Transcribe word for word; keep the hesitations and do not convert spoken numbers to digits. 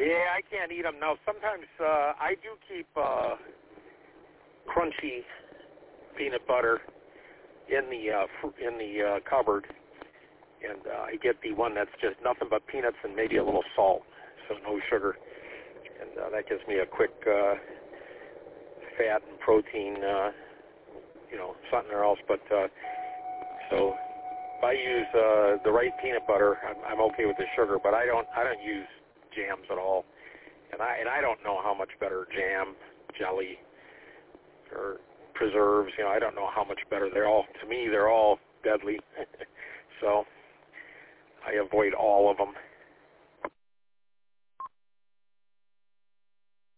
Yeah, I can't eat them. Now, sometimes uh, I do keep uh, crunchy peanut butter in the uh, fr- in the uh, cupboard, and uh, I get the one that's just nothing but peanuts and maybe a little salt, so no sugar, and uh, that gives me a quick uh, fat and protein, uh, you know, something or else. But uh, so if I use uh, the right peanut butter, I'm, I'm okay with the sugar, but I don't I don't use jams at all, and I and I don't know how much better jam, jelly, or preserves, you know, I don't know how much better. They're all, to me, they're all deadly. So I avoid all of them.